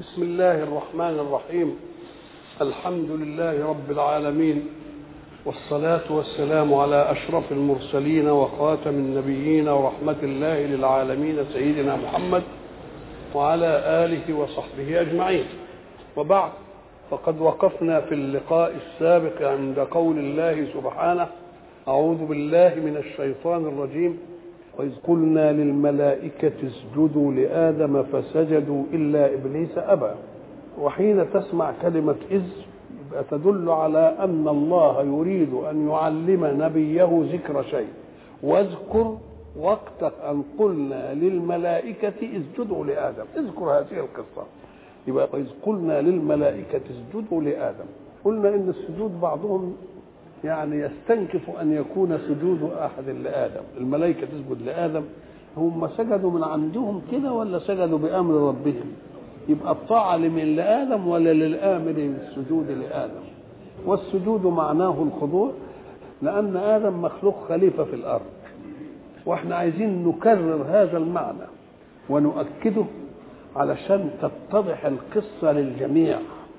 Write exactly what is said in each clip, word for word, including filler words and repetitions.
بسم الله الرحمن الرحيم. الحمد لله رب العالمين، والصلاة والسلام على أشرف المرسلين وخاتم النبيين ورحمة الله للعالمين سيدنا محمد وعلى آله وصحبه أجمعين. وبعد، فقد وقفنا في اللقاء السابق عند قول الله سبحانه: أعوذ بالله من الشيطان الرجيم: وإذ قلنا للملائكة اسجدوا لآدم فسجدوا إلا إبليس أبى. وحين تسمع كلمة إذ يبقى تدل على أن الله يريد أن يعلم نبيه ذكر شيء. واذكر وقت أن قلنا للملائكة اسجدوا لآدم، اذكر هذه القصة. يبقى إذ قلنا للملائكة اسجدوا لآدم، قلنا إن السجود بعضهم يعني يستنكف أن يكون سجود أحد لآدم، الملائكة تسجد لآدم، هم سجدوا من عندهم كده ولا سجدوا بأمر ربهم؟ يبقى الطاعة لمن لآدم ولا للآمر بالسجود لآدم؟ والسجود معناه الخضوع، لأن آدم مخلوق خليفة في الأرض، وإحنا عايزين نكرر هذا المعنى ونؤكده علشان تتضح القصة للجميع.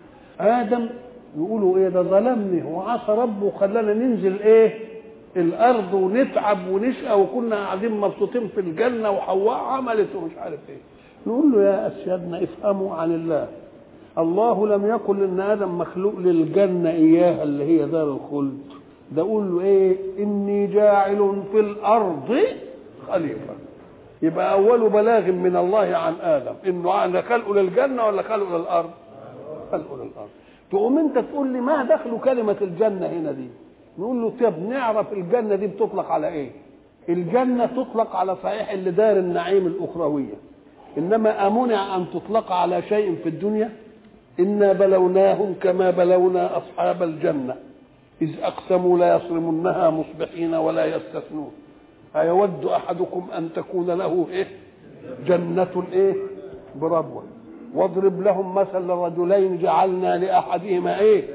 آدم يقولوا ايه؟ ده ظلمني وعصى ربه وخلانا ننزل ايه الارض ونتعب ونشقى وكنا قاعدين مبسوطين في الجنه وحواء عملت ومش عارف ايه. نقول له يا اسيادنا افهموا عن الله، الله لم يقل ان ادم مخلوق للجنه اياها اللي هي دار الخلد، ده قول له ايه؟ اني جاعل في الارض خليفه. يبقى اول بلاغ من الله عن ادم انه انا خلقه للجنه ولا خلقه للارض؟ خلقه للارض. تقوم انت تقول لي ما دخلوا كلمة الجنة هنا دي؟ نقول له طب نعرف الجنة دي بتطلق على ايه؟ الجنة تطلق على صحيح اللي دار النعيم الأخروية، إنما أمنع أن تطلق على شيء في الدنيا. إنا بلوناهم كما بلونا أصحاب الجنة إذ أقسموا لا يصرمنها مصبحين ولا يستثنون. أيود أحدكم أن تكون له إيه؟ جنة إيه؟ بربوة. واضرب لهم مثل رجلين جعلنا لأحدهما ايه؟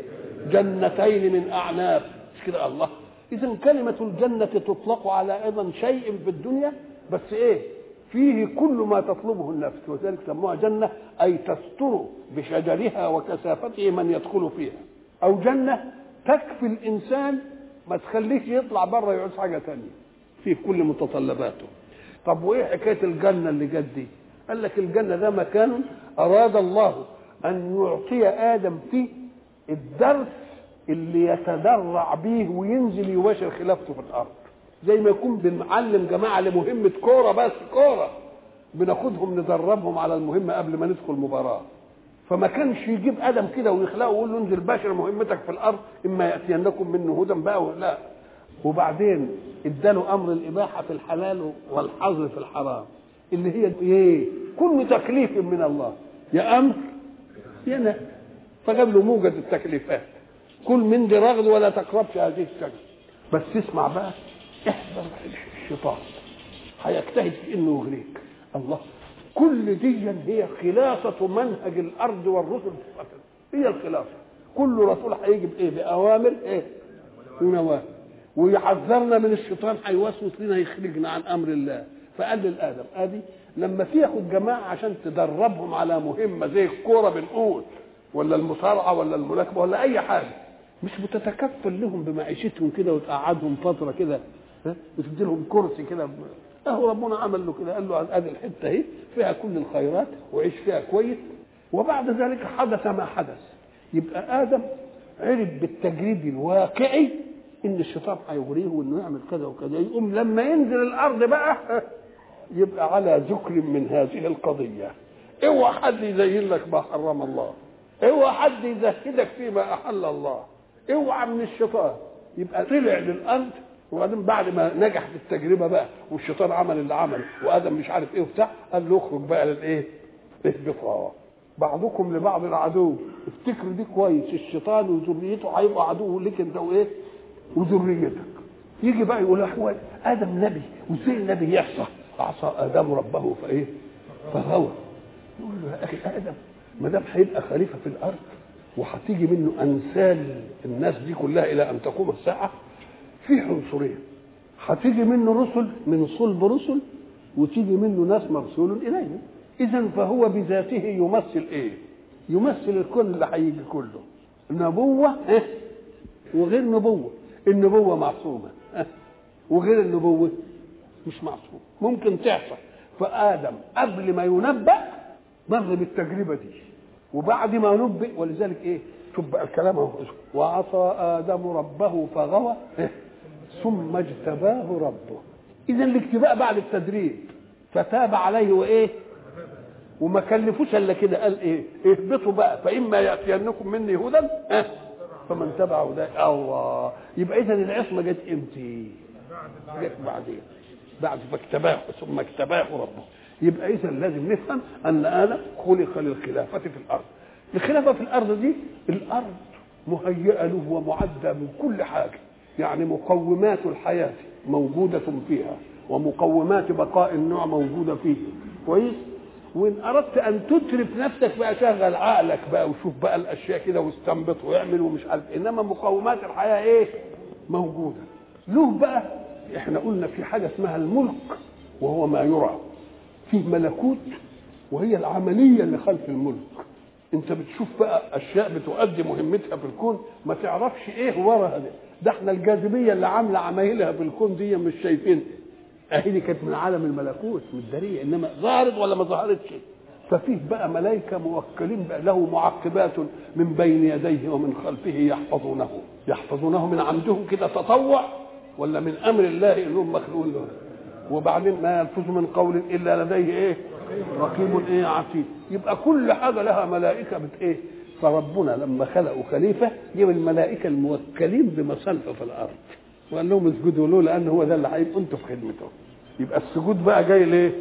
جنتين من أعناب. مش كده؟ الله. إذن كلمة الجنة تطلق على أيضا شيء في الدنيا، بس ايه؟ فيه كل ما تطلبه النفس، وذلك سموها جنة، أي تستر بشجرها وكثافته من يدخل فيها. أو جنة تكفي الإنسان ما تخليش يطلع بره يعوز حاجة تانية، فيه كل متطلباته. طب وإيه حكاية الجنة اللي جت دي؟ قال لك الجنة ده مكان أراد الله أن يعطي آدم فيه الدرس اللي يتدرع به وينزل يباشر خلافته في الأرض، زي ما يكون بنعلم جماعة لمهمة كورة، بس كورة بناخدهم ندربهم على المهمة قبل ما ندخل مباراة. فما كانش يجيب آدم كده ويخلقه ويقول له انزل باشر مهمتك في الأرض إما يأتينكم منه هدى بقى ولا. وبعدين اداله أمر الإباحة في الحلال والحظر في الحرام، اللي هي ايه؟ كل تكليف من الله، يا امر يا نهي. فجاب له موجة التكليفات، كل من دي رغد ولا تقربش هذه الشجرة. بس اسمع بقى، احذر الشيطان هيجتهد في انه يغريك. الله، كل دي هي خلاصة منهج الارض والرسل، هي الخلاصة. كل رسول هيجي بايه؟ باوامر ايه؟ ونواهي، ويحذرنا من الشيطان، هيوسوس لنا يخرجنا عن امر الله. فقال للآدم ادي لما تاخد جماعه عشان تدربهم على مهمه زي الكوره بنقول، ولا المصارعه ولا الملاكمه ولا اي حاجه، مش بتتكفل لهم بمعيشتهم كده وتقعدهم فتره كده وتدي لهم كرسي كده. اهو ربنا عمل له كده، قال له ادي الحته اهي فيها كل الخيرات وعيش فيها كويس. وبعد ذلك حدث ما حدث. يبقى ادم عرف بالتجريد الواقعي ان الشيطان هيغريه وانه يعمل كذا وكذا. يقوم لما ينزل الارض بقى يبقى على ذكر من هذه القضيه. اوعى حد يزين لك ما حرم الله، اوعى حد يزهدك فيما احل الله، اوعى من الشيطان. يبقى طلع للارض، وبعدين بعد ما نجح في التجربه بقى والشيطان عمل اللي عمله وادم مش عارف ايه وبتاع، قال له اخرج بقى للايه؟ اهبطوا بعضكم لبعض العدو. افتكروا دي كويس، الشيطان وذريته هيبقوا عدو لك انت وايه؟ وذريتك. يجي بقى يقول هو ادم نبي، وازاي النبي يحصى؟ عصى ادم ربه فايه؟ فغوى. يقول له يا اخي ادم ما دام هيبقى خليفه في الارض وهتيجي منه امثال الناس دي كلها الى ان تقوم الساعه، في عنصرين، هتيجي منه رسل من صلب رسل، وتيجي منه ناس مرسول اليه. اذا فهو بذاته يمثل ايه؟ يمثل الكون اللي هيجي كله، نبوة اه وغير نبوة. النبوة معصومة اه وغير النبوة مش معصوم، ممكن تحصل. فآدم قبل ما ينبأ مر بالتجربة دي، وبعد ما نبئ ولذلك ايه شوف بقى الكلام اهو، وعصى آدم ربه فغوى اه ثم اجتباه ربه. إذا الاجتباء بعد التدريب، فتاب عليه وايه وما كلفوش الا كده، قال ايه اهبطوا بقى فإما يأتينكم مني هدى اه فمن تبع هداي. الله، يبقى إذا العصمة جت امتى؟ جت بعدين، بعد فاجتباه ثم اجتباه ربه. يبقى إذا لازم نفهم أن آدم خلق للخلافة في الأرض. الخلافة في الأرض دي، الأرض مهيئة له ومعدة من كل حاجة، يعني مقومات الحياة موجودة فيها ومقومات بقاء النوع موجودة فيه، كويس. وإن أردت أن تترف نفسك بقى شغل عقلك بقى وشوف بقى الأشياء كده واستنبط ويعمل ومش عارف، إنما مقومات الحياة إيه موجودة له بقى. إحنا قلنا في حاجة اسمها الملك وهو ما يرى، فيه ملكوت وهي العملية اللي خلف الملك. انت بتشوف بقى اشياء بتؤدي مهمتها في الكون ما تعرفش ايه وراها ده. ده احنا الجاذبيه اللي عامله عمايلها في الكون دي مش شايفين، اهي دي كانت من عالم الملكوت متداريه، انما ظهرت ولا ما ظهرتش. ففيه بقى ملائكه موكلين بقى له معقبات من بين يديه ومن خلفه يحفظونه يحفظونه من عمدهم كده تطوع ولا من امر الله انهم مخلوقون له. وبعدين ما يلفظ من قول الا لديه ايه رقيب ايه عتيد. يبقى كل حاجه لها ملائكه بت ايه. فربنا لما خلقوا خليفه جاب الملائكه الموكلين بمصالحه في الارض وقال لهم اسجدوا له لان هو ده اللي هيبقوا انتوا في خدمته. يبقى السجود بقى جاي ليه؟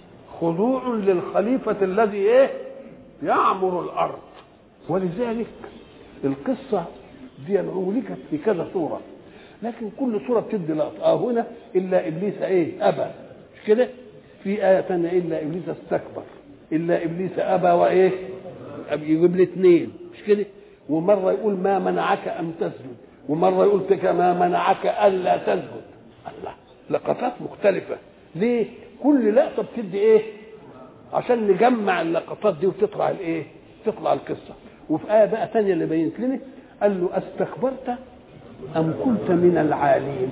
خضوع للخليفه الذي ايه يعمر الارض. ولذلك القصه دي أولكت في كذا صوره، لكن كل صوره بتدي لقطه. اه هنا الا ابليس ايه ابى، مش كده؟ في آية ثانية إلا إبليس استكبر، إلا إبليس أبى وإيه؟ يجيب لي اثنين، مش كده؟ ومرة يقول ما منعك أن تسجد، ومرة يقول تك ما منعك ألا تسجد. الله، لقطات مختلفة. ليه؟ كل لقطة بتدي إيه؟ عشان نجمع اللقطات دي وتطلع الإيه؟ تطلع القصة. وفي آية بقى ثانية اللي بينت لنا قال له أستكبرت أم كنت من العالين؟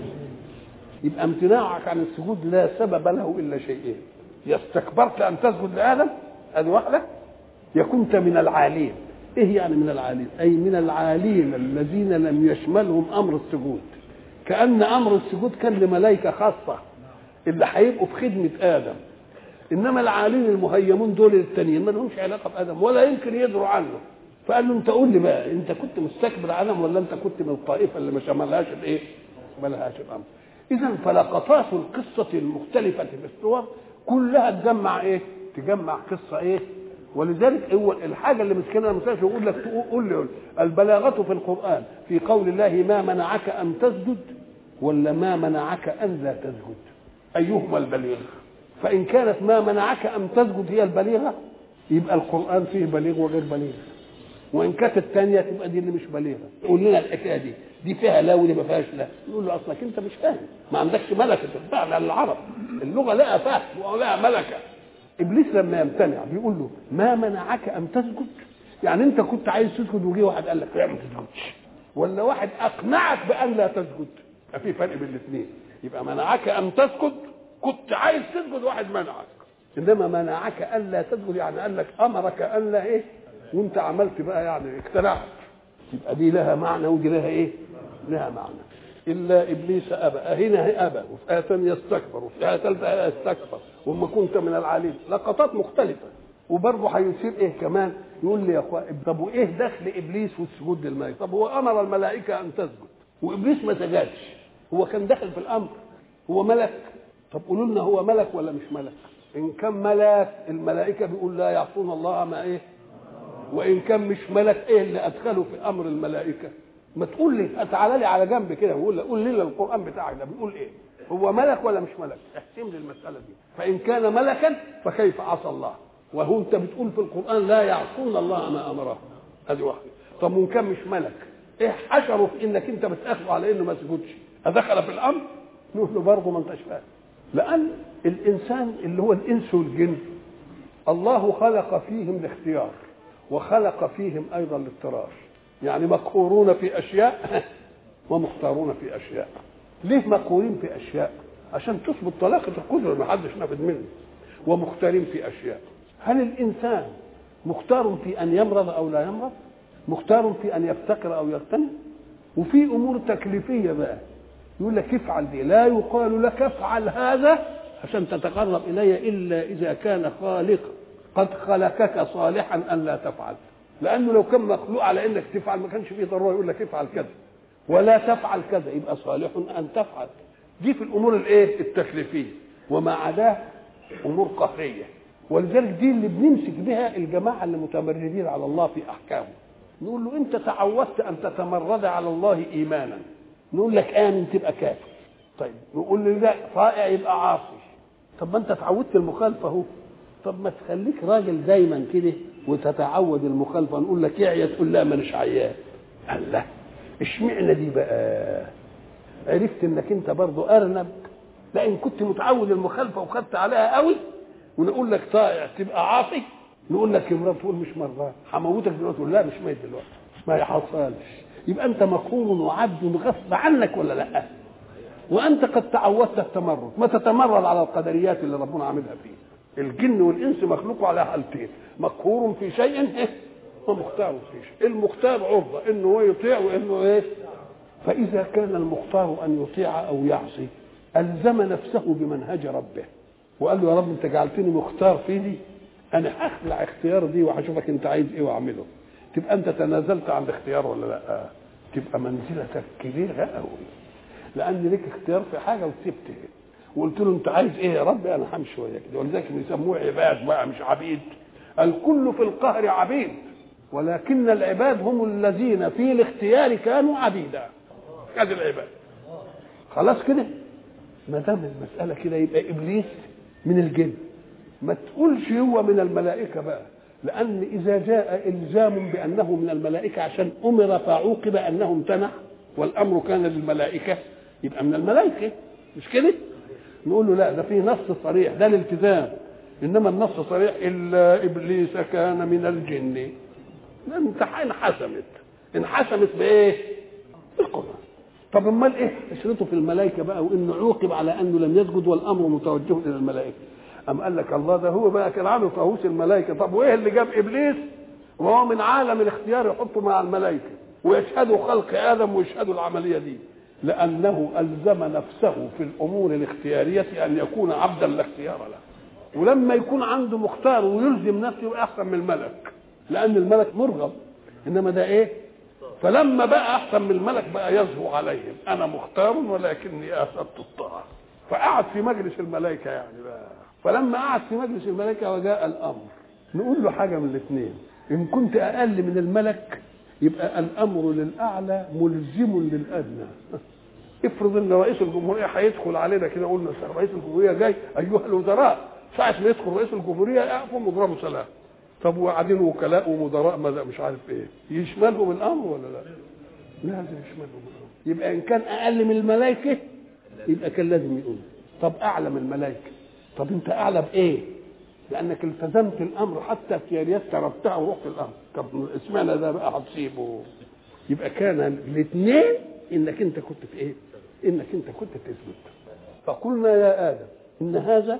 يبقى امتناعك عن السجود لا سبب له الا شيئين، يا استكبرت ان تسجد لادم ادي واحده، يا كنت من العالين. ايه يعني من العالين؟ اي من العالين الذين لم يشملهم امر السجود، كان امر السجود كان لملائكه خاصه اللي هيبقوا في خدمه ادم، انما العالين المهيمون دول التانيين ما لهمش علاقه بادم ولا يمكن يدروا عنه. فقال له انت قول لي بقى، انت كنت مستكبر عنهم ولا انت كنت من الطائفه اللي ما شملهاش الايه؟ ما لهاش الامر. إذا فلقطات القصة المختلفة في الصور كلها تجمع إيه؟ تجمع قصة إيه؟ ولذلك هو الحاجة اللي مسكنها مثلا يقول لك قول لي البلاغة في القرآن في قول الله ما منعك أن تسجد ولا ما منعك أن لا تسجد؟ أيهما البليغ؟ فإن كانت ما منعك أن تسجد هي البليغة يبقى القرآن فيه بليغ وغير بليغ، وإن كانت الثانية تبقى دي اللي مش بليغة. قول لنا الحكاية دي دي فيها لا ودي ما فيهاش لا. نقول له اصلك انت مش فاهم، ما عندكش ملكه تفهم العرب، اللغه لها فهم ولها ملكه. ابليس لما يمتنع بيقول له ما منعك ان تسجد، يعني انت كنت عايز تسجد وجي واحد قال لك لا ما تسجدش، ولا واحد اقنعك بان لا تسجد. في فرق بين الاثنين. يبقى منعك ان تسجد كنت عايز تسجد واحد منعك، انما منعك ان لا تسجد يعني قال لك امرك ان لا ايه وانت عملت بقى يعني اقتنعت. يبقى دي لها معنى ودي لها ايه؟ لها معنى. الا ابليس ابى، هنا ابى، وفي ايه ثانيه يستكبر، وفي ايه ثالثه يستكبر وما كنت من العالين. لقطات مختلفه. وبرضه هيصير ايه كمان؟ يقول لي يا اخوان طب وايه دخل ابليس والسجود للملائكه؟ طب هو امر الملائكه ان تسجد وابليس ما سجدش، هو كان داخل في الامر، هو ملك. طب قولوا لنا هو ملك ولا مش ملك؟ ان كان ملك الملائكه بيقول لا يعصون الله ما ايه، وان كان مش ملك ايه اللي ادخله في امر الملائكه؟ ما تقول لي تعالى لي على جنب كده وقول قول لي القران بتاعك ده بيقول ايه؟ هو ملك ولا مش ملك؟ احسم لي المساله دي. فان كان ملكا فكيف عصى الله؟ وهو انت بتقول في القران لا يعصون الله ما امره. ادي واحده. طب وان كان مش ملك ايه حشره في انك انت بتاخذه على انه ما سجدش؟ ادخل في الامر؟ نقول له برضه ما انتش فاهم. لان الانسان اللي هو الانس والجن الله خلق فيهم الاختيار، وخلق فيهم ايضا الاضطرار، يعني مقهورون في اشياء ومختارون في اشياء. ليه مقهورين في اشياء؟ عشان تثبت طلاقه القدره ما حدش نافذ منه، ومختارين في اشياء. هل الانسان مختار في ان يمرض او لا يمرض؟ مختار في ان يفتقر او يغتني؟ وفي امور تكليفيه بقى يقول لك افعل دي، لا يقال لك افعل هذا عشان تتقرب الي الا اذا كان خالق قد خلقك صالحا ان لا تفعل، لانه لو كان مخلوق على انك تفعل ما كانش فيه ضروره يقول لك افعل كذا ولا تفعل كذا، يبقى صالح ان تفعل. دي في الامور الايه التكليفيه، وما عداه امور قهريه. ولذلك دي اللي بنمسك بها الجماعه اللي متمردين على الله في احكامه، نقول له انت تعودت ان تتمرد على الله ايمانا، نقول لك امن تبقى كافر. طيب نقول له لا طائع يبقى عاصي. طب ما انت تعودت المخالفه اهو، طب ما تخليك راجل دايما كده وتتعود المخالفه، نقول لك اعيا تقول لا مانيش عيان. الله، اشمعنى دي بقى؟ عرفت انك انت برضو ارنب، لان كنت متعود المخالفه وخدت عليها قوي. ونقول لك طائع تبقى عاصي، نقول لك يا مراد تقول مش مرات هموتك دلوقتي، تقول لا مش ميت دلوقتي ما يحصلش. يبقى انت مقهور وعبد غصب عنك ولا لا؟ وانت قد تعودت التمرد، ما تتمرد على القدريات اللي ربنا عاملها فيه. الجن والانس مخلوقوا على حالتين، مقهور في شيء ومختار في شيء. المختار عرضه انه هو يطيع وانه ايه. فاذا كان المختار ان يطيع او يعصي الزم نفسه بمنهج ربه وقال له يا رب انت جعلتني مختار في دي، انا هخلع اختيار دي وهشوفك انت عايز ايه واعمله. تبقى انت تنازلت عن الاختيار ولا لا؟ تبقى منزلتك كبيره قوي، لان ليك اختيار في حاجه وسبت وقلت له انت عايز ايه يا رب، انا همشي وياك كده. ولذلك بيسموه عباد بقى مش عبيد. الكل في القهر عبيد، ولكن العباد هم الذين في الاختيار كانوا عبيدا. هذه العباد خلاص كده. ما دام المساله كده يبقى ابليس من الجن، ما تقولش هو من الملائكه بقى، لان اذا جاء الزام بانه من الملائكه عشان امر فعوقب انه امتنع والامر كان للملائكه يبقى من الملائكه، مش كده؟ نقول له لا ده في نص صريح، ده الالتزام. انما النص صريح الا ابليس كان من الجن. انت انحسمت انحسمت بايه؟ بالقران. طب امال ايه اشرته في الملائكه بقى وانه عوقب على انه لم يسجد والامر متوجه الى الملائكه؟ ام قال لك الله ده هو بقى كان عامل طاووس الملائكه. طب وايه اللي جاب ابليس وهو من عالم الاختيار يحطه مع الملائكه ويشهدوا خلق ادم ويشهدوا العمليه دي؟ لانه الزم نفسه في الامور الاختياريه ان يكون عبدا لا اختيار له. ولما يكون عنده مختار ويلزم نفسه يبقى احسن من الملك، لان الملك مرغب، انما ده ايه؟ فلما بقى احسن من الملك بقى يزهو عليهم انا مختار ولكني اثبت الطاعه. فقعد في مجلس الملائكه يعني بقى. فلما قعد في مجلس الملائكه وجاء الامر، نقول له حاجه من الاثنين: ان كنت اقل من الملك يبقى الامر للاعلى ملزم للادنى. افرض ان رئيس الجمهوريه هيدخل علينا كده، قلنا رئيس الجمهوريه جاي ايها الوزراء، ساعه ما يدخل رئيس الجمهوريه يقفوا مضربوا سلام. طب وقاعدين وكلاء ومدراء مش عارف ايه، يشملهم الامر ولا لا؟ لازم يشملهم الامر. يبقى ان كان اقل من الملائكه يبقى كان لازم يقول. طب اعلى من الملائكه، طب انت اعلى بايه؟ لانك التزمت الامر حتى في يديك تركتها ورحت الامر. طب اسمعنا ده بقى هتصيبه. يبقى كان الاثنين انك انت كنت في ايه؟ انك انت كنت تثبت. فقلنا يا ادم ان هذا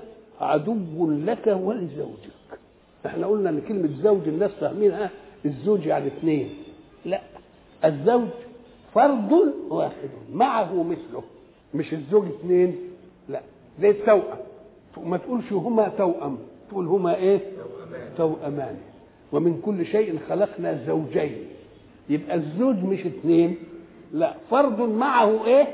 عدو لك ولزوجك. احنا قلنا ان كلمه زوج الناس فاهمينها الزوج يعني اثنين. لا، الزوج فرد واحد معه مثله، مش الزوج اثنين. لا، زي التوأم. ما تقولش هما توأم، تقول هما ايه؟ توأمان. ومن كل شيء خلقنا زوجين. يبقى الزوج مش اثنين، لا، فرد معه ايه؟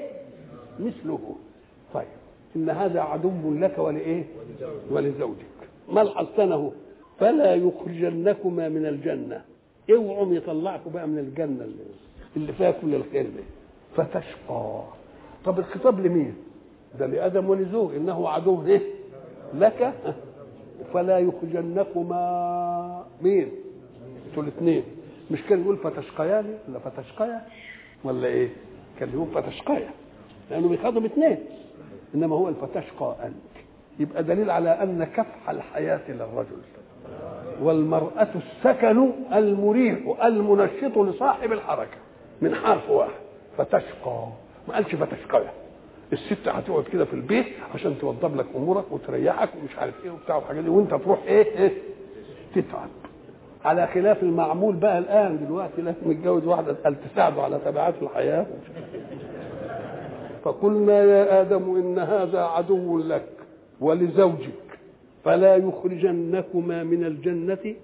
مثله. طيب ان هذا عدو لك ولايه؟ ولزوجك. ما الحسنه؟ فلا يخرجنكما من الجنه. اوعوا يطلعكم بقى من الجنه اللي فيها كل الخير ده، فتشقى. طب الخطاب لمين؟ ده لادم ولزوج، انه عدو ايه؟ لك. فلا يخرجنكما مين؟ انتوا الاثنين. مش كان يقول فتشقيان ولا فتشقيا ولا ايه؟ كان يقول فتشقيا لانه بيخاطب اثنين، انما هو الفتشقى انت. يبقى دليل على ان كفح الحياه للرجل والمرأة السكن المريح المنشط لصاحب الحركة، من حرف واحد. فتشقى، ما قالش فتشقى. الست هتقعد كده في البيت عشان توضب لك امورك وتريحك ومش عارف ايه وبتاع والحاجات دي، وانت تروح ايه ايه تتعب. على خلاف المعمول بقى الان دلوقتي، لازم متجوز واحده قال تساعده على تبعات الحياه. فقلنا يا ادم ان هذا عدو لك ولزوجك فلا يخرجنكما من الجنه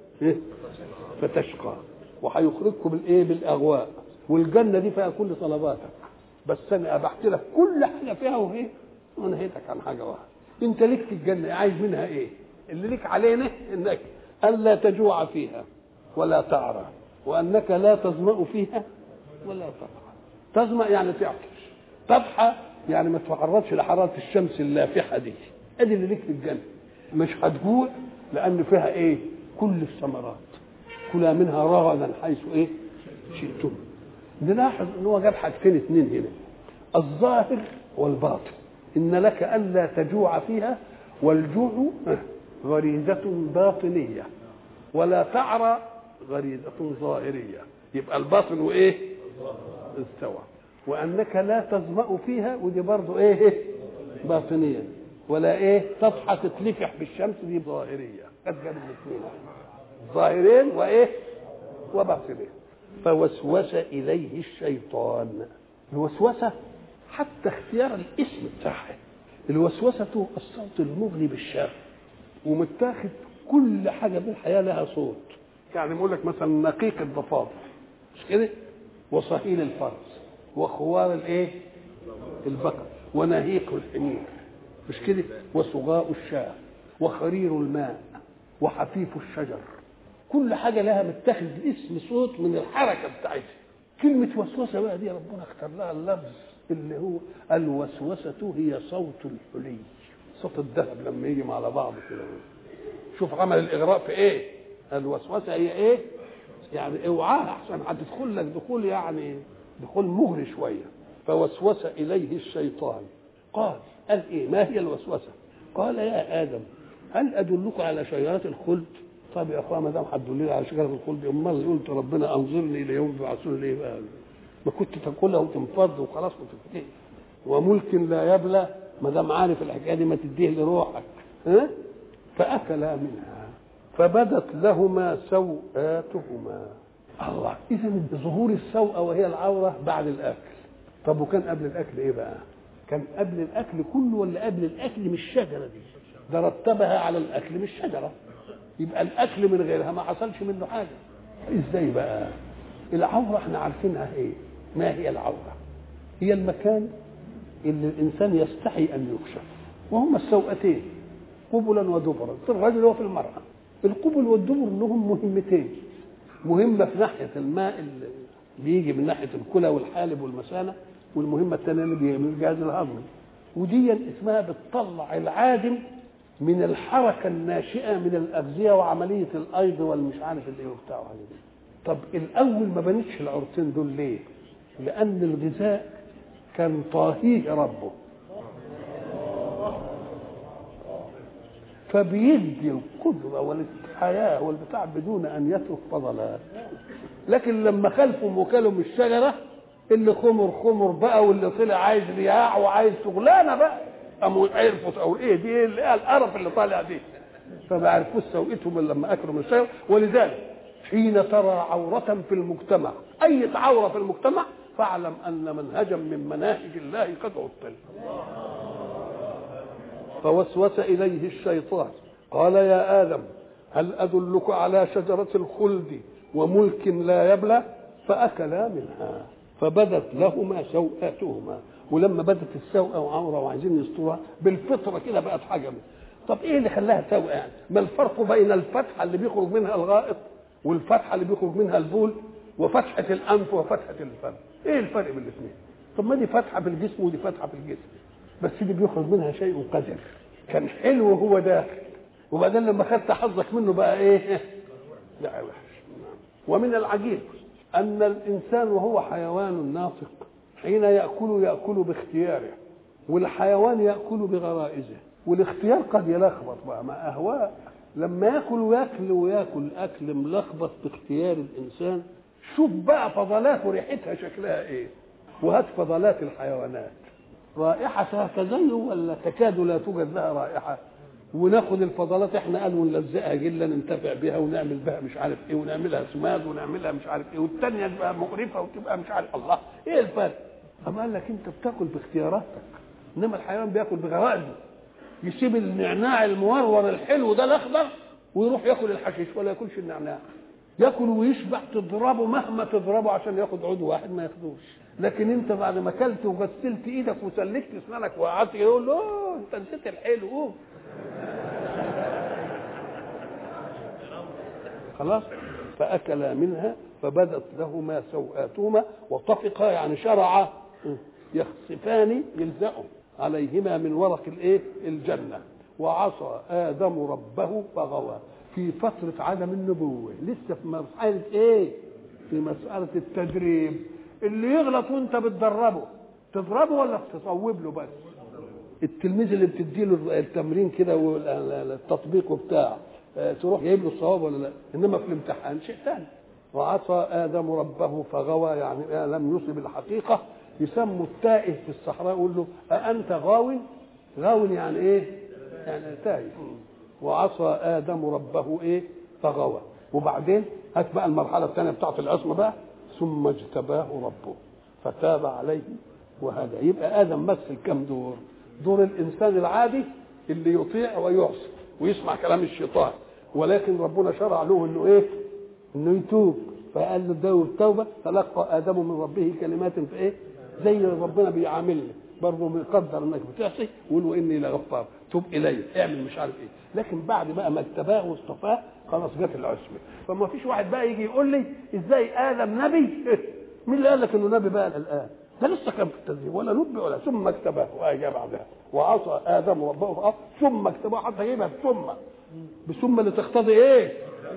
فتشقى. وهيخرجكم بالايه؟ بالاغواء. والجنه دي فيها كل طلباتك، بس انا ابحت لك كل حاجه فيها وهي ونهيتك عن حاجه واحده. انت ليك في الجنه عايز منها ايه؟ اللي ليك علينا انك الا تجوع فيها ولا تعرى، وانك لا تظمأ فيها ولا تضحى. تظمأ يعني تعطش، تضحى يعني ما تتعرضش لحراره الشمس اللافحه دي. ادي اللي ليك في الجنه. مش هتجوع لان فيها ايه؟ كل الثمرات، كلها منها رغدا حيث ايه شئتم. نلاحظ ان هو جاب حاجتين اثنين هنا، الظاهر والباطن. ان لك الا تجوع فيها، والجوع غريزه باطنيه، ولا تعرى غريزه ظاهريه. يبقى الباطن وايه استوى. وانك لا تظمأ فيها، ودي برضه ايه باطنيه، ولا ايه تضحى تتلفح بالشمس، دي ظاهريه. قد جاب الاثنين ظاهرين وايه وباطنين. فوسوس اليه الشيطان. الوسوسه حتى اختيار الاسم بتاعها، الوسوسه الصوت المغني بالشر، ومتاخد كل حاجه بالحياه لها صوت. يعني بيقول لك مثلا نقيق الضفادع مش كده، وصهيل الفرس، وخوار الايه البقر، ونهيق الحمير مش كده، وصغاء الشاه، وخرير الماء، وحفيف الشجر. كل حاجه لها متاخد اسم صوت من الحركه بتاعتها. كلمه وسوسه بقى دي ربنا اختار لها اللفظ اللي هو الوسوسه هي صوت الحلي، صوت الذهب لما يجي على بعض كده. شوف عمل الاغراء في ايه؟ الوسوسه هي ايه؟ يعني اوعاها احسن هتدخل لك دخول يعني دخول مغري شويه. فوسوس اليه الشيطان قال قال ايه؟ ما هي الوسوسه؟ قال يا ادم هل ادلك على شجره الخلد؟ طب يا اخوان ما دام هتدلني على شجره الخلد، امال قلت ربنا انظرني الى يوم يبعثون ليه بقى؟ ما كنت تاكلها وتنفض وخلاص وتنتهي. وملك لا يبلى، ما دام عارف الحكايه دي ما تديه لروحك. ها؟ فاكلا منها فبدت لهما سوآتهما. الله، اذا ظهور السوءه وهي العوره بعد الاكل. طب وكان قبل الاكل ايه بقى؟ كان قبل الاكل كله ولا قبل الاكل من الشجره دي؟ ده رتبها على الاكل من الشجره، يبقى الاكل من غيرها ما حصلش منه حاجه. ازاي بقى؟ العوره احنا عارفينها ايه؟ ما هي العوره؟ هي المكان اللي الانسان يستحي ان يكشف، وهما السوءتين قبلا ودبرا، في الرجل وفي المراه. القبل والدبر لهم مهمتين، مهمه في ناحيه الماء اللي بيجي من ناحيه الكلى والحالب والمثانه، والمهمه الثانيه اللي بيجي من الجهاز الهضمي. ودي اسمها بتطلع العادم من الحركه الناشئه من الاغذيه وعمليه الايض والمش عارف الايه وبتاع. طب الاول ما بنتش العورتين دول ليه؟ لان الغذاء كان طاهيه ربه، فبيدي القدره والحياه والبتاع بدون ان يترك فضلات. لكن لما خلفوا وكلوا من الشجره، اللي خمر خمر بقى، واللي طلع عايز رياح وعايز شغلانه بقى، قاموا عرفوا او ايه دي ايه اللي القرف اللي طالع دي، فما عرفوش سوءتهم الا لما اكلوا من الشجره. ولذلك حين ترى عوره في المجتمع، اي عوره في المجتمع، فاعلم ان منهجا من مناهج الله قد عطل. فوسوس اليه الشيطان قال يا ادم هل ادلك على شجره الخلد وملك لا يبلى؟ فاكلا منها فبدت لهما سوءاتهما. ولما بدت السوءه وعوره وعايزين يستروها بالفطره كده بقت حاجه. طب ايه اللي خلاها سوءه يعني؟ ما الفرق بين الفتحه اللي بيخرج منها الغائط والفتحه اللي بيخرج منها البول، وفتحه الانف وفتحه الفم؟ ايه الفرق بين الاثنين؟ طب ما دي فتحه في الجسم ودي فتحه في الجسم، بس دي بيخرج منها شيء قذر كان حلو وهو داخل، وبعدين لما خدت حظك منه بقى ايه؟ لا وحش. ومن العجيب ان الانسان وهو حيوان ناطق حين ياكل ياكل باختياره، والحيوان ياكل بغرائزه، والاختيار قد يلخبط بقى مع اهواء. لما ياكل وياكل وياكل اكل ملخبط باختيار الانسان، شوف بقى فضلاته ريحتها شكلها ايه، وهات فضلات الحيوانات رائحتها كزيه ولا تكاد لا توجد لها رائحه، وناخد الفضلات احنا قال ونلزقها جلا ننتفع بها ونعمل بها مش عارف ايه ونعملها سماد ونعملها مش عارف ايه، والثانيه تبقى مقرفه وتبقى مش عارف الله ايه الفرق. اما قال لك انت بتاكل باختياراتك، انما الحيوان بياكل بغرائزه، يسيب النعناع المورور الحلو ده الاخضر ويروح ياكل الحشيش ولا ياكلش النعناع، ياكل ويشبع تضربه مهما تضربه عشان ياخد عود واحد ما ياخدوش. لكن انت بعد ما اكلت وغسلت ايدك وسلكت اسنانك وقعدت يقول له انت نسيت الحلو خلاص. فاكلا منها فبدت لهما سوآتهما وطفقا يعني شرعا يخصفان يلزقوا عليهما من ورق الايه الجنه. وعصى ادم ربه فغوى، في فتره عدم النبوه لسه في مرحله ايه؟ في مساله التدريب. اللي يغلط وانت بتدربه تضربه ولا تصوب له؟ بس التلميذ اللي بتدي له التمرين كده والتطبيق وبتاع تروح جايب له الصواب ولا لا؟ انما في الامتحان شيء ثاني. وعصى ادم ربه فغوى يعني لم يصب الحقيقه. يسموا التائه في الصحراء يقول له أأنت غاو؟ غاو يعني ايه؟ يعني تائه. وعصى ادم ربه ايه؟ فغوى. وبعدين هات بقى المرحله الثانيه بتاعت العصمه بقى، ثم اجتباه ربه فتاب عليه وهدى. يبقى ادم مثل كم دور؟ دور الانسان العادي اللي يطيع ويعصي ويسمع كلام الشيطان، ولكن ربنا شرع له انه ايه؟ انه يتوب. فقال له داود التوبه تلقى ادم من ربه كلمات في ايه؟ زي ربنا بيعاملنا برضه بيقدر انك بتعصي ويقول له اني لغفار توب الي اعمل مش عارف ايه. لكن بعد بقى ما اجتباه واصطفاه خلاص جت العصمه. فما فيش واحد بقى يجي يقول لي ازاي ادم نبي؟ مين اللي قال لك انه نبي بقى الان؟ ده لسه كان في التدريب ولا نبي ولا ثم اجتباه واجى بعدها وعصى ادم ربه ثم اجتباه حتى يجيبها ثم بثم اللي تقتضي ايه؟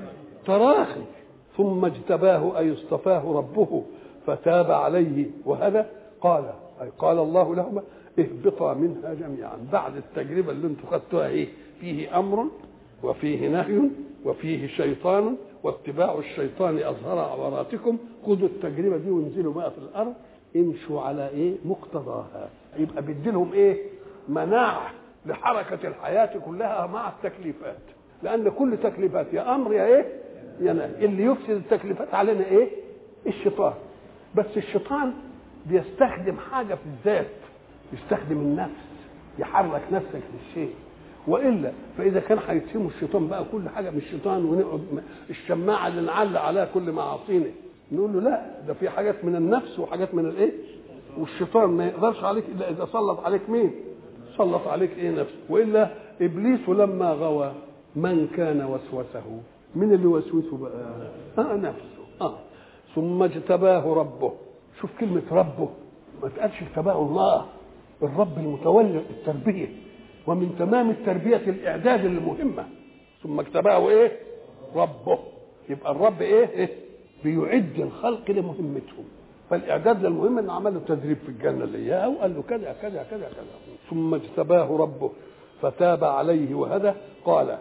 تراخي. ثم اجتباه اي اصطفاه ربه فتاب عليه وهدى. قال اي قال الله لهما اهبطا منها جميعا. بعد التجربه اللي انتم خدتوها ايه؟ فيه امر وفيه نهي وفيه شيطان واتباع الشيطان اظهر عوراتكم. خذوا التجربه دي وانزلوا بقى في الارض امشوا على ايه؟ مقتضاها. يبقى بيديلهم ايه؟ مناعه لحركه الحياه كلها مع التكليفات، لان كل تكليفات يا امر يا ايه؟ يا نهي. اللي يفسد التكليفات علينا ايه؟ الشيطان. بس الشيطان بيستخدم حاجه في الذات، يستخدم النفس، يحرك نفسك للشيء. والا فاذا كان هيتهموا الشيطان بقى كل حاجه من الشيطان ونقعد الشماعه اللي نعلق عليها كل معاصينا، نقول له لا ده في حاجات من النفس وحاجات من الايه؟ والشيطان ما يقدرش عليك الا اذا سلط عليك مين؟ سلط عليك ايه؟ نفسه. والا ابليس لما غوى من كان وسوسه؟ من اللي وسوسه بقى؟ اه نفسه. اه ثم اجتباه ربه. شوف كلمه ربه، ما تقالش اجتباه الله، الرب المتولي التربيه، ومن تمام التربيه الاعداد المهمه. ثم اجتباه ايه؟ ربه. يبقى الرب ايه؟ إيه؟ بيعد الخلق لمهمتهم. فالاعداد للمهمه انه عمل له تدريب في الجنه اللي اياها وقال له كذا كذا كذا كذا. ثم اجتباه ربه فتاب عليه وهدى. قال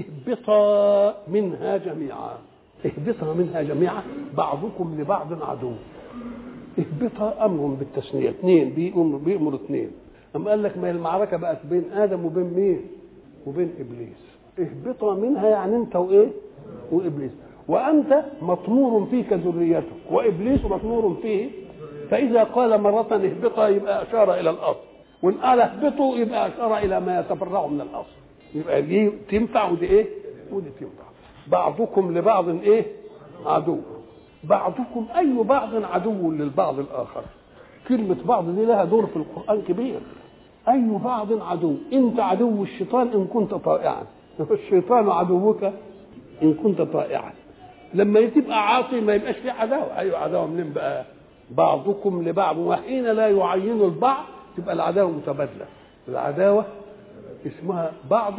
اهبطا منها جميعا. اهبطا منها جميعا بعضكم لبعض عدو. اهبطا امر بالتثنيه، اثنين بيأمر بيأمر اثنين. اما قال لك ما المعركه بقت بين ادم وبين مين؟ وبين ابليس. اهبطا منها يعني انت وايه؟ وابليس. وانت مطمور فيك ذريتك وابليس مطمور فيه. فاذا قال مره اهبطا يبقى اشار الى الاصل، وان قال اهبطوا يبقى اشار الى ما يتفرع من الاصل. يبقى دي تنفع ودي ايه؟ ودي تنفع. بعضكم لبعض ايه؟ عدو. بعضكم اي بعض عدو للبعض الاخر. كلمه بعض دي لها دور في القران كبير. اي بعض عدو. انت عدو الشيطان ان كنت طائعا، الشيطان عدوك ان كنت طائعا. لما تبقى عاصي ما يبقاش فيه عداوه. ايوه عداوه منين بقى؟ بعضكم لبعض. وحين لا يعين البعض تبقى العداوه متبادله. العداوه اسمها بعض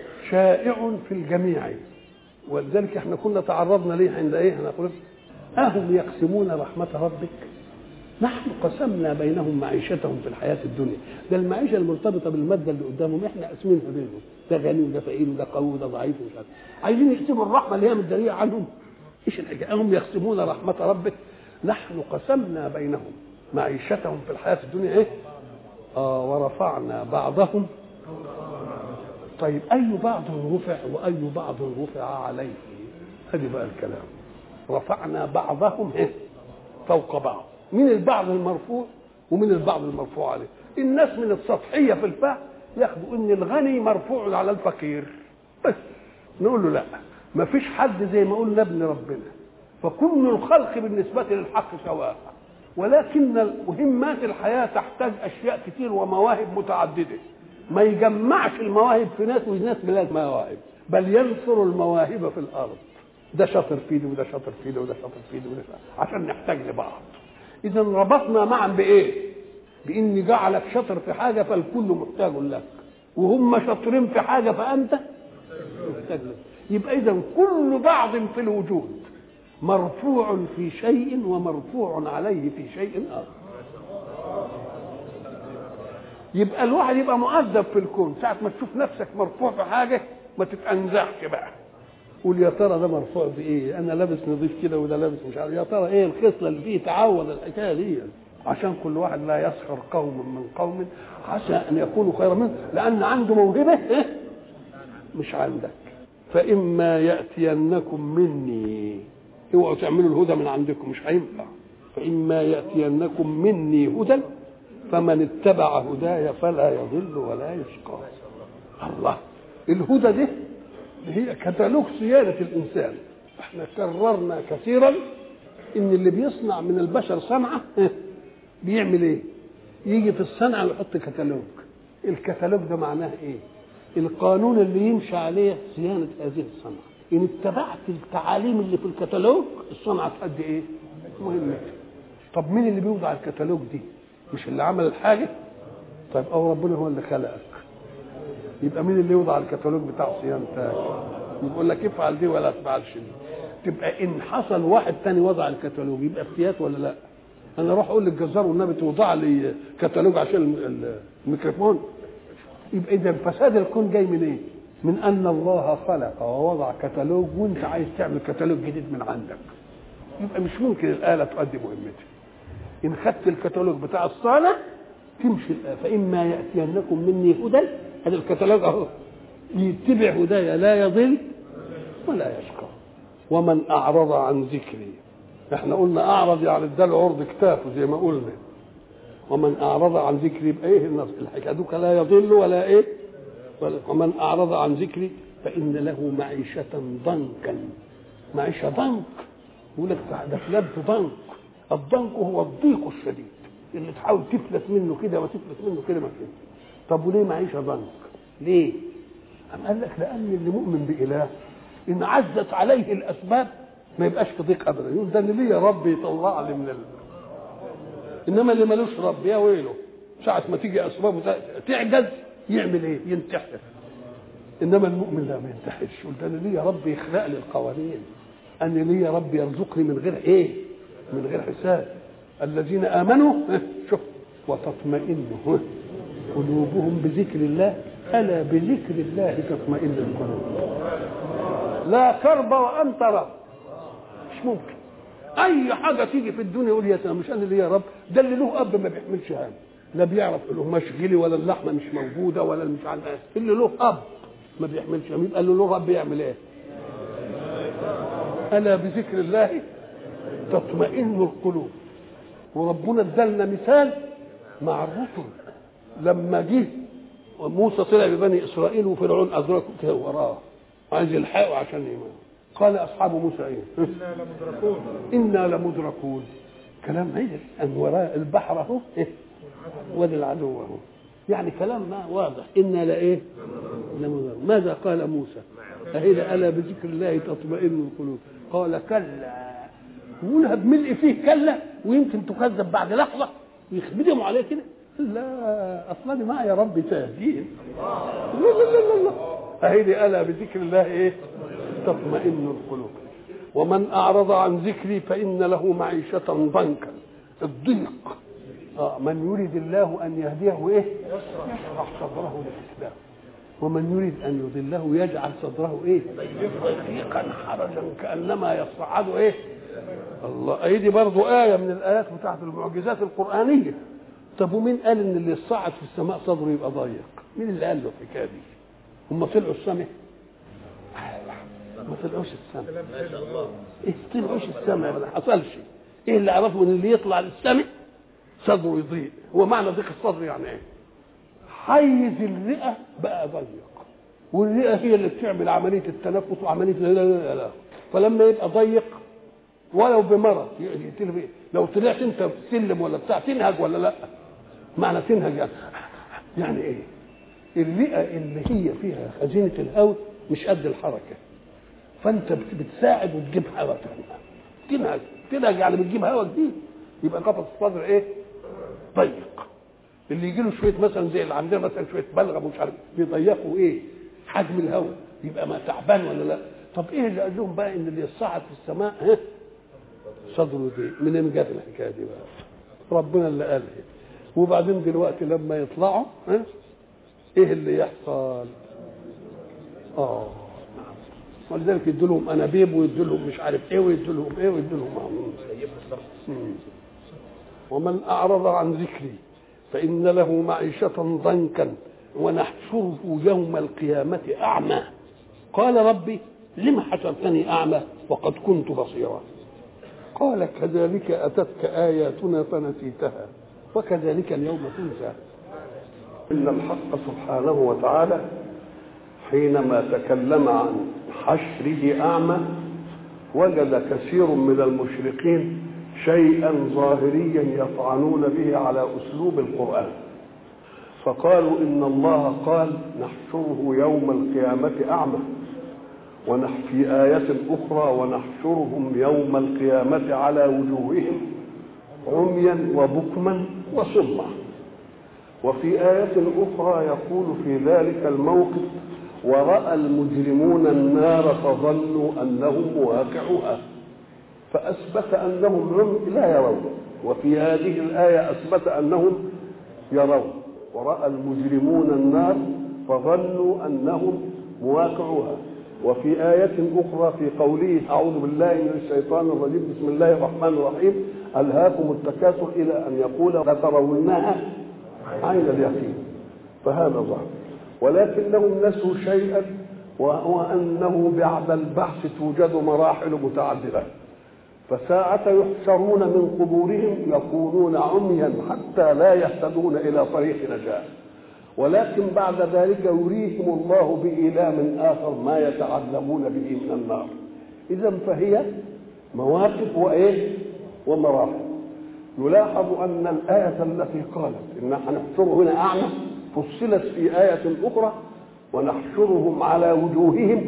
شائع في الجميع، ولذلك احنا كنا تعرضنا ليه عند ايه؟ احنا قلنا اهم يقسمون رحمه ربك. نحن قسمنا بينهم معيشتهم في الحياة الدنيا. ده المعيشة المرتبطة بالمادة اللي قدامهم احنا قاسمينها بينهم، ده غني وده فقير وده قوي وده ضعيف ومش عارف. عايزين يقسموا الرحمة اللي هي متدارية عنهم. ايش الحكاية؟ هم يقسمون رحمة ربك. نحن قسمنا بينهم معيشتهم في الحياة الدنيا ايه؟ آه ورفعنا بعضهم. طيب أي بعض رفع وأي بعض رفع عليه؟ هذه بقى الكلام. رفعنا بعضهم ايه؟ فوق بعض. من البعض المرفوع ومن البعض المرفوع عليه. الناس من السطحية في الفهم ياخدوا ان الغني مرفوع على الفقير بس. نقول له لا، ما فيش حد زي ما قلنا ابن ربنا، فكل الخلق بالنسبة للحق سواء، ولكن مهمات الحياة تحتاج أشياء كتير ومواهب متعددة. ما يجمعش المواهب في ناس وناس بلا مواهب، بل ينصر المواهب في الأرض. ده شاطر في ده وده شاطر في ده وده شاطر في ده وده شاطر، عشان نحتاج لبعض. إذا ربطنا معا بإيه؟ بإن جعلك شاطر في حاجة فالكل محتاج لك، وهم شاطرين في حاجة فأنت محتاج لك. يبقى إذا كل بعض في الوجود مرفوع في شيء ومرفوع عليه في شيء آخر. يبقى الواحد يبقى مؤدب في الكون. ساعة ما تشوف نفسك مرفوع في حاجة ما تتأنزعش بقى، قول يا ترى ده مرفوع بايه؟ انا لابس نظيف كده وده لابس مش عارف، يا ترى ايه الخصله اللي فيه تعود الحكايه دي؟ عشان كل واحد لا يسخر قوم من قوم عسى ان يكونوا خيرا منه، لان عنده موهبه مش عندك. فاما ياتينكم مني، اوعوا تعملوا الهدى من عندكم، مش هينفع. فاما ياتينكم مني هدى فمن اتبع هداي فلا يضل ولا يشقى. الله، الهدى ده هي كتالوج صيانة الإنسان. احنا كررنا كثيرا إن اللي بيصنع من البشر صنعة بيعمل إيه؟ يجي في الصنعة ويحط كتالوج. الكتالوج ده معناه إيه؟ القانون اللي يمشي عليه صيانة هذه الصنعة. إن اتبعت التعاليم اللي في الكتالوج الصنعة تؤدي إيه؟ مهمتها. طب مين اللي بيوضع الكتالوج دي؟ مش اللي عمل الحاجة؟ طيب أو ربنا هو اللي خلقك، يبقى مين اللي يوضع الكتالوج بتاع صيانتك؟ يقول لك افعل دي ولا تفعلش دي. تبقى ان حصل واحد تاني وضع الكتالوج يبقى افتيات ولا لا؟ انا اروح اقول للجزار والنبي توضع لي كتالوج عشان الميكروفون. يبقى اذا فساد الكون جاي من ايه؟ من ان الله خلق ووضع كتالوج وانت عايز تعمل كتالوج جديد من عندك. يبقى مش ممكن الاله تؤدي مهمتها. ان خدت الكتالوج بتاع الصالح تمشي الآلة. فاما ياتينكم مني هدى، هذا الكتالوج اهو، يتبع هدايا لا يضل ولا يشقى. ومن اعرض عن ذكري، احنا قلنا اعرض يعني اداله عرض كتافه زي ما قلنا. ومن اعرض عن ذكري يبقى ايه النص الحكايه دوك لا يضل ولا ايه ولا. ومن اعرض عن ذكري فان له معيشه ضنكا. معيشه ضنك، يقول لك ده فلان ضنك. الضنك هو الضيق الشديد اللي تحاول تفلت منه كده وتفلت منه كده ما كده. طب وليه معيشه ضنك؟ ليه؟ أم قال لك لأن اللي مؤمن بإله إن عزت عليه الأسباب ما يبقاش في ضيق أبدا، يقول ده اللي ليه يا رب يطلع لي من ال... إنما اللي ملوش رب يا ويله، ساعة ما تيجي أسبابه تعجز يعمل إيه؟ ينتحر. إنما المؤمن لا ما ينتحرش، يقول ده اللي ليه يا رب يخلق لي القوانين، أن ليه يا رب يرزقني من غير إيه؟ من غير حساب. الذين آمنوا شوف وتطمئن قلوبهم بذكر الله، ألا بذكر الله تطمئن القلوب. لا كرب وأنت رب، مش ممكن. أي حاجة تيجي في الدنيا يقول يا سلام مش أنا اللي يا رب، ده اللي له أب ما بيحملش هم، لا بيعرف له مشغلي ولا اللحمة مش موجودة ولا مش عارف إيه، اللي له أب ما بيحملش هم يبقى اللي له رب يعمل إيه؟ ألا بذكر الله تطمئن القلوب. وربنا ادالنا مثال مع الرسل لما جه وموسى طلع ببني اسرائيل وفرعون ادركه كده وراه عايز يلحقه عشان ايمان. قال اصحاب موسى ايه؟ انا لمدركون انا لمدركون. كلام عدل ان وراء البحر اهو ايه؟ وادي العدو اهو، يعني كلام ما واضح. انا لايه؟ لمدركون. ماذا قال موسى؟ أهذا الا بذكر الله تطمئن القلوب. قال كلا، يقولها بملء فيه كلا ويمكن تكذب بعد لحظه ويخبدهم عليه كده. لا اصلا ما يا رب تهدين. لا لا لا لا اهدي الا بذكر الله ايه؟ تطمئن القلوب. ومن اعرض عن ذكري فان له معيشه ضنكا. الضيق. اه من يريد الله ان يهديه ايه يشرح صدره للاسلام، ومن يريد ان يضله يجعل صدره ايه ضيقا حرجا كانما يصعد ايه الله. اي دي برضو ايه من الايات بتاعت المعجزات القرانيه. طب ومين قال ان اللي يصعد في السماء صدره يبقى ضيق؟ مين اللي قال له الحكايه دي؟ هم طلعوا السماء؟ ما طلعوش السماء. ما شاء الله. ايه طلعوش السماء؟ ما حصلش. ايه اللي عرفوا ان اللي يطلع للسماء صدره يضيق؟ هو معنى ضيق الصدر يعني ايه؟ حيز الرئه بقى ضيق، والرئه هي اللي بتعمل عمليه التنفس وعمليه لا لا لا. فلما يبقى ضيق ولو بمرض يقتل، لو طلعت انت في السلم ولا بتاع تنهج ولا لا؟ معنى تنهج يعني يعني ايه؟ الرئه اللي هي فيها خزينه الهواء مش قد الحركه، فانت بتساعد وتجيب هواء تنهج تنهج يعني بتجيب هواء جديد، يبقى قفص الصدر ايه؟ ضيق. اللي يجي له شويه مثلا زي اللي عندنا مثلا شويه بلغم ومش عارف بيضيقوا ايه؟ حجم الهواء، يبقى ما تعبان ولا لا؟ طب ايه اللي قال لهم بقى ان اللي يصعد في السماء ها صدره دي؟ منين جت الحكايه دي بقى؟ ربنا اللي قالها. وبعدين دلوقتي لما يطلعوا ها ايه اللي يحصل؟ اه ولذلك يدوا لهم انابيب ويدوا لهم مش عارف ايه ويدوا لهم ايه ويدوا لهم ومن اعرض عن ذكري فان له معيشه ضنكا ونحشره يوم القيامه اعمى قال ربي لم حشرتني اعمى وقد كنت بصيرا قال كذلك اتتك اياتنا فنسيتها وكذلك اليوم تنسى. ان الحق سبحانه وتعالى حينما تكلم عن حشره أعمى وجد كثير من المشركين شيئا ظاهريا يطعنون به على أسلوب القرآن، فقالوا إن الله قال نحشره يوم القيامة أعمى، وفي آية أخرى ونحشرهم يوم القيامة على وجوههم عميا وبكما وصما، وفي آية أخرى يقول في ذلك الموقف ورأى المجرمون النار فظنوا أنهم مواقعها، فأثبت أنهم لا يرون، وفي هذه الآية أثبت أنهم يرون. ورأى المجرمون النار فظنوا أنهم مواقعها، وفي آية أخرى في قوله أعوذ بالله من الشيطان الرجيم بسم الله الرحمن الرحيم ألهاكم التكاثر إلى أن يقول لترونها عين اليقين، فهذا ظاهر. ولكنهم نسوا شيئا وهو أنه بعد البحث توجد مراحل متعددة، فساعة يحشرون من قبورهم يكونون عميا حتى لا يهتدون إلى طريق نجاة، ولكن بعد ذلك يريهم الله بإيلام آخر ما يتعلمون به من النار. إذا فهي مواقف وإيه ومراحل. يلاحظ أن الآية التي قالت إن هنحشره هنا أعمى فصلت في آية أخرى ونحشرهم على وجوههم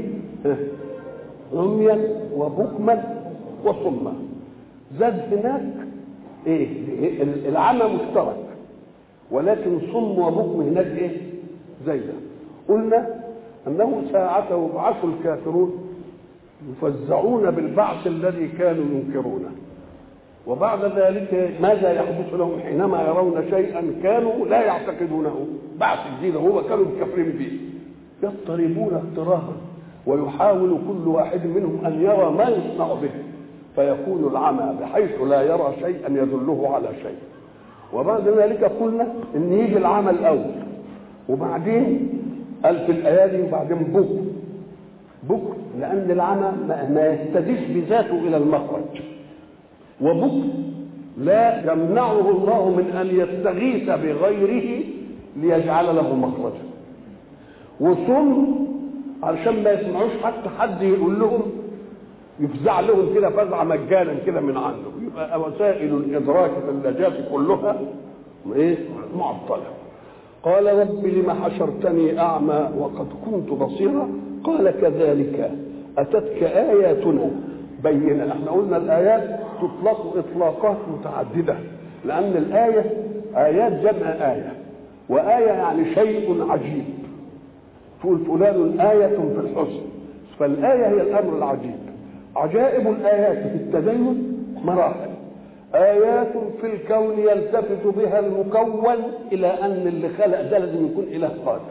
عميا وبكما وصما. زاد هناك إيه العمى مشترك، ولكن صم وبكم هناك إيه زيدا. قلنا أنه ساعة يبعث الكافرون يفزعون بالبعث الذي كانوا ينكرونه، وبعد ذلك ماذا يحدث لهم حينما يرون شيئا كانوا لا يعتقدونه بعث جديد هو كانوا مكفرين به؟ يضطربون اضطرابا ويحاول كل واحد منهم ان يرى ما يصنع به، فيكون العمى بحيث لا يرى شيئا يدله على شيء. وبعد ذلك قلنا ان يجي العمى الاول وبعدين قال في الايادي وبعدين بكر بكر لان العمى ما يهتديش بذاته الى المخرج، وبكر لا يمنعه الله من ان يستغيث بغيره ليجعل له مخرجا، وصم علشان ما يسمعوش حتى حد يقول لهم يفزع لهم كده فزع مجانا كده من عنده، يبقى وسائل الادراك في النجاة كلها ايه معطله. قال رب لم حشرتني اعمى وقد كنت بصيرا قال كذلك اتتك اياتنا بينا. احنا قلنا الايات تطلق اطلاقات متعدده، لان الايه ايات جمع ايه، وايه يعني شيء عجيب، تقول فلان آية في الحسن، فالآية هي الأمر العجيب. عجائب الآيات في التدين مراحل، آيات في الكون يلتفت بها المكون إلى أن اللي خلق ده لازم يكون إله قادر.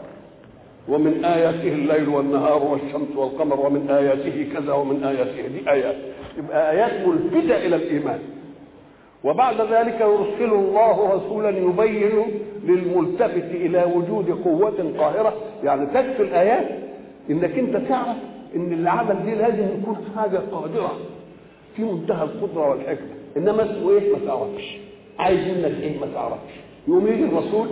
ومن آياته الليل والنهار والشمس والقمر ومن آياته كذا ومن آياته، دي آيات، يبقى آيات ملفتة إلى الإيمان. وبعد ذلك يرسل الله رسولا يبين للملتفت إلى وجود قوة قاهرة. يعني تكفي الآيات إنك أنت تعرف إن اللي عمل دي لازم يكون حاجة قادرة في منتهى القدرة والحكمة، إنما اسمه إيه ما تعرفش، عايز منك إيه ما تعرفش. يوم يجي الرسول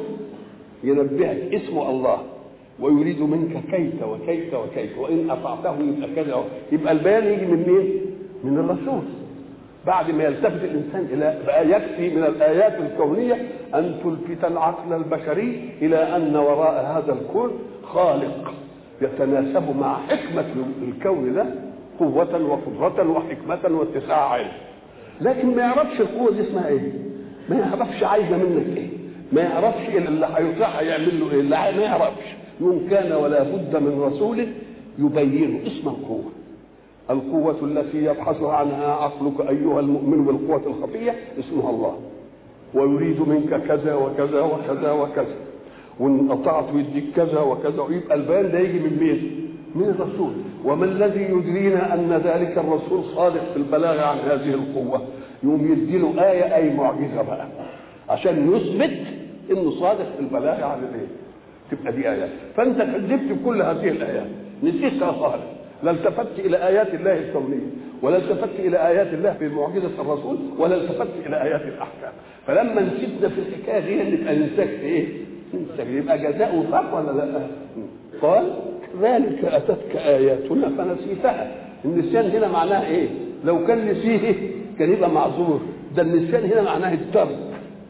ينبهك اسمه الله ويريد منك كيف وكيف وكيف، وإن أطعته يبقى كذا. يبقى البيان يجي من مين؟ من الرسول. بعد ما يلتفت الإنسان إلى بقى يكفي من الآيات الكونية أن تلفت العقل البشري إلى أن وراء هذا الكون خالق يتناسب مع حكمة الكون ده قوة وقدرة وحكمة واتساع علم. لكن ما يعرفش القوة دي اسمها ايه، ما يعرفش عايزة منك ايه، ما يعرفش اللي هيطيعها يعمل له ايه، لا ما يعرفش. يوم كان ولا بد من رسول يبين اسم القوة. القوة التي يبحث عنها عقلك أيها المؤمن بالقوة الخفية اسمها الله، ويريد منك كذا وكذا وكذا وكذا، وإن أطعت يديك كذا وكذا. ويبقى البيان ده يجي من مين؟ من الرسول. وما الذي يدرينا أن ذلك الرسول صادق في البلاغ عن هذه القوة؟ يوم يديله آية أي معجزة بقى عشان يثبت إنه صادق في البلاغ عن الإيه؟ تبقى دي آيات. فأنت كذبت بكل هذه الآيات، نسيتها خالص، لا التفت إلى آيات الله الكونية ولا التفت إلى آيات الله في معجزة الرسول ولا التفت إلى آيات الأحكام. فلما نسيتنا في الحكاية دي نبقى ننساك إيه؟ ننساك، يبقى جزاء وفاق ولا لا؟ قال ذلك أتتك آياتنا فنسيتها. النسيان هنا معناه إيه؟ لو كان نسيه كان يبقى معذور، ده النسيان هنا معناه الترك،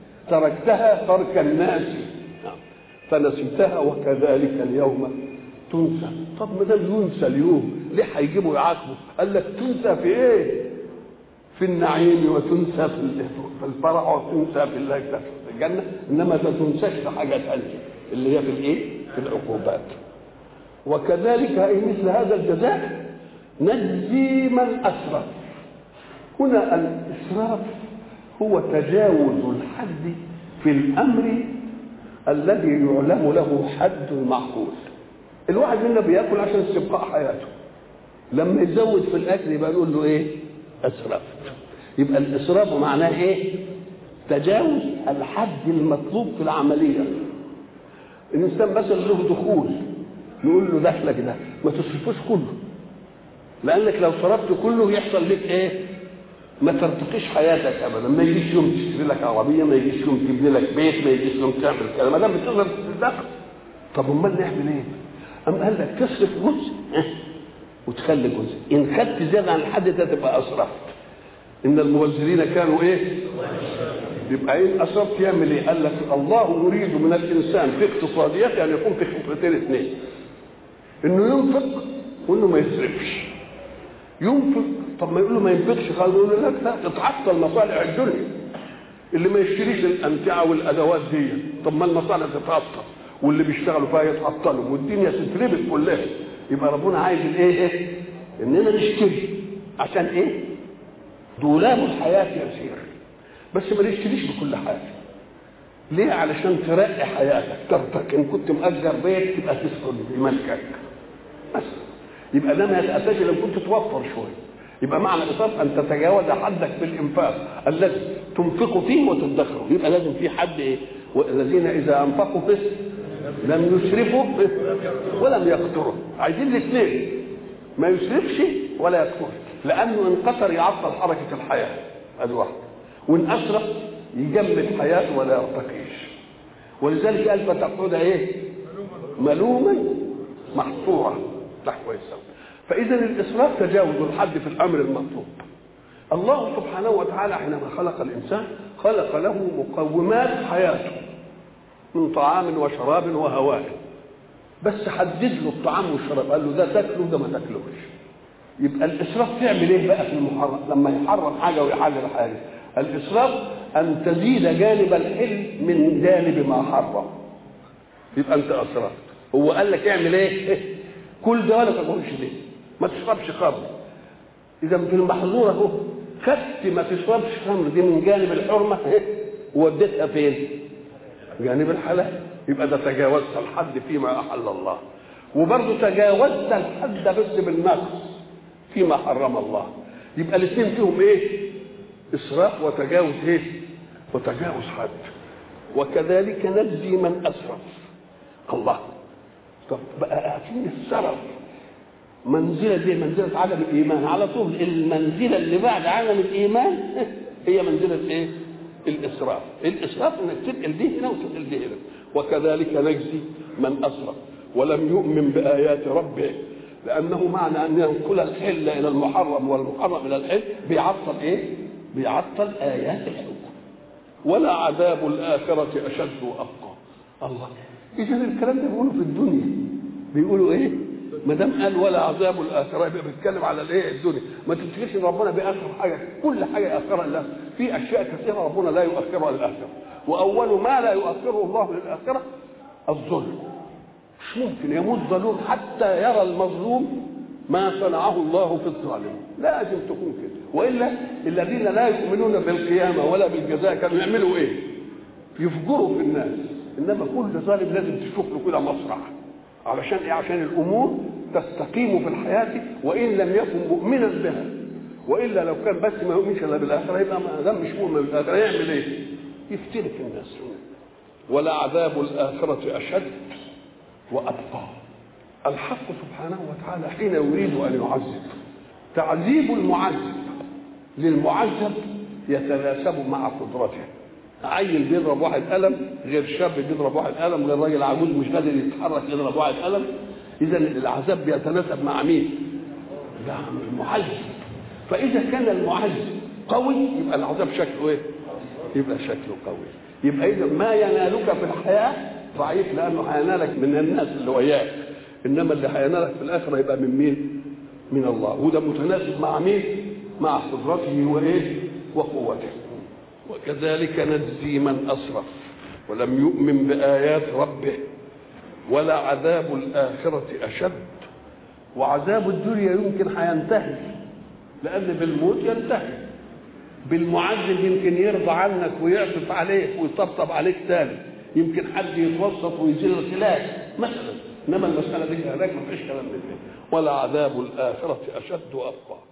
تركتها ترك الناس فنسيتها وكذلك اليوم تنسى. طب ما ده ينسى اليوم ليه هيجيبوا يعاقبوا؟ قال لك تنسى في ايه؟ في النعيم وتنسى في الفرح وتنسى في الله في الجنه، انما ما تنساش في حاجه ثانيه اللي هي في الايه؟ في العقوبات. وكذلك اي مثل هذا الجزاء نجزي من اسرف. هنا الاسراف هو تجاوز الحد في الامر الذي يعلم له حد معقول. الواحد منا بياكل عشان استبقاء حياته، لما يزود في الاكل يبقى نقول له ايه؟ اسراف. يبقى الاسراف معناه ايه؟ تجاوز الحد المطلوب في العمليه. الانسان مثلا له دخول نقول له دخلك ده ما تصرفوش كله، لانك لو صرفت كله يحصل لك ايه؟ ما ترتقيش حياتك ابدا. ما يجيش يوم تشتري لك عربيه، ما يجيش يوم تبني لك بيت، ما يجيش يوم تعمل كذا ما دام بتصرف الدخل. طب امال نعمل ايه؟ أم قال لك تصرف جزء وتخلي جزء، إن خدت زيادة عن الحد ده تبقى أسرفت. إن المبذرين كانوا إيه؟ يبقى إيه أسرفت؟ يعمل إيه؟ قال لك الله يريد من الإنسان في اقتصاديته أن يكون في خطتين اثنين، إنه ينفق وإنه ما يسرفش. ينفق، طب ما يقول له ما ينفقش خالص، يقول له لا تتعطل مصالح الدنيا، اللي ما يشتريش الأمتعة والأدوات دي، طب ما المصالح تتعطل واللي بيشتغلوا فيها يتعطلوا والدنيا تتربك كلها. يبقى ربنا عايز الايه؟ ايه؟ اننا نشتري عشان ايه؟ دولاب الحياه يسير، بس ما نشتريش بكل حاجه. ليه؟ علشان ترقي حياتك، ترتك. ان كنت مأجر بيت تبقى تسكن بملكك بس. يبقى ده ما يتأتاش لو كنت توفر شويه. يبقى معنى الإسراف أن تتجاوز حدك في الإنفاق الذي تنفق فيه وتدخره. يبقى لازم في حد إيه؟ والذين إذا أنفقوا فيه لم يسرفوا ولم يقتروا. عايزين الاثنين، ما يسرفش ولا يقتر، لأنه إن قتر يعطل حركة الحياة هذا واحد، وإن أسرف يجمد حياته ولا يرتقيش. ولذلك قال فتقعد إيه؟ ملوما محصورا تحت ويساوي. فإذا الإسراف تجاوز الحد في الأمر المطلوب. الله سبحانه وتعالى حينما خلق الإنسان خلق له مقومات حياته من طعام وشراب وهواء، بس حدد له الطعام والشراب، قال له ده تاكله ده ما تاكلوش. يبقى الإسراف تعمل إيه بقى في المحرم لما يحرم حاجة ويحلل حاجة؟ الإسراف أن تزيد جانب الحل من جانب ما حرم، يبقى أنت أسرفت. هو قال لك اعمل إيه؟ كل ده ولا تقولش ليه؟ ما تشربش خمر. إذا في المحظور أهو خدت ما تشربش خمر دي من جانب الحرمه ووديتها فين؟ جانب الحلال. يبقى ده تجاوزت الحد فيما احل الله، وبرضه تجاوزت الحد بس بالنقص فيما حرم الله. يبقى الاثنين فيهم ايه؟ اسراف وتجاوز ايه؟ وتجاوز حد. وكذلك نجزي من اسرف. الله. طب بقى اعطيني السرف منزله دي منزله عدم الايمان على طول. المنزله اللي بعد عدم الايمان هي منزله ايه؟ الاسراف. الاسراف انك تنقل دي هنا وتنقل دي هنا. وكذلك نجزي من اسرف ولم يؤمن بايات ربه، لانه معنى ان ينقل الحل الى المحرم والمحرم الى الحل بيعطل ايه؟ بيعطل ايات الحكم. ولا عذاب الاخره اشد وابقى. الله. اذا الكلام ده بيقولوا في الدنيا، بيقولوا ايه؟ ما دام قال ولا عذاب الاخره يبقى بيتكلم على الايه؟ الدنيا. ما تفتكرش ان ربنا بيأخر حاجه، كل حاجه يأخرها لله. في اشياء كثيره ربنا لا يؤخرها للاخره، واول ما لا يؤخره الله للاخره الظلم. مش ممكن يموت ظلوم حتى يرى المظلوم ما صنعه الله في الظالم، لازم تكون كده. والا الذين لا يؤمنون بالقيامه ولا بالجزاء كانوا يعملوا ايه؟ يفجروا في الناس. انما كل ظالم لازم تشوف له كده مسرح. علشان ايه؟ عشان الامور تستقيم في الحياه وان لم يكن مؤمنا بها. والا لو كان بس ما يؤمنش الا بالاخره يبقى ما دام مش مؤمن بالاخره يعمل ايه؟ يفترق الناس. ولا عذاب الاخره اشد وابقى. الحق سبحانه وتعالى حين يريد ان يعذب، تعذيب المعذب للمعذب يتناسب مع قدرته. عيل بيضرب واحد قلم غير شاب بيضرب واحد قلم غير راجل عجوز مش قادر يتحرك يضرب واحد قلم. اذا العذاب بيتناسب مع مين؟ مع المعذب. فاذا كان المعذب قوي يبقى العذاب شكله ايه؟ يبقى شكله قوي. يبقى اذا ما ينالك في الحياه ضعيف لانه هينالك من الناس اللي وياك، انما اللي هينالك في الاخره يبقى من مين؟ من الله. وده متناسب مع مين؟ مع قدرته وايه؟ وقوته. وكذلك نجزي من اسرف ولم يؤمن بايات ربه ولا عذاب الاخره اشد. وعذاب الدنيا يمكن هينتهي لان بالموت ينتهي، بالمعذب يمكن يرضى عنك ويعطف عليك ويطبطب عليك تاني، يمكن حد يتوسط ويزيل الخلاف مثلا. انما المساله دي هناك ما فيش كلام من ده. ولا عذاب الاخره اشد وابقى.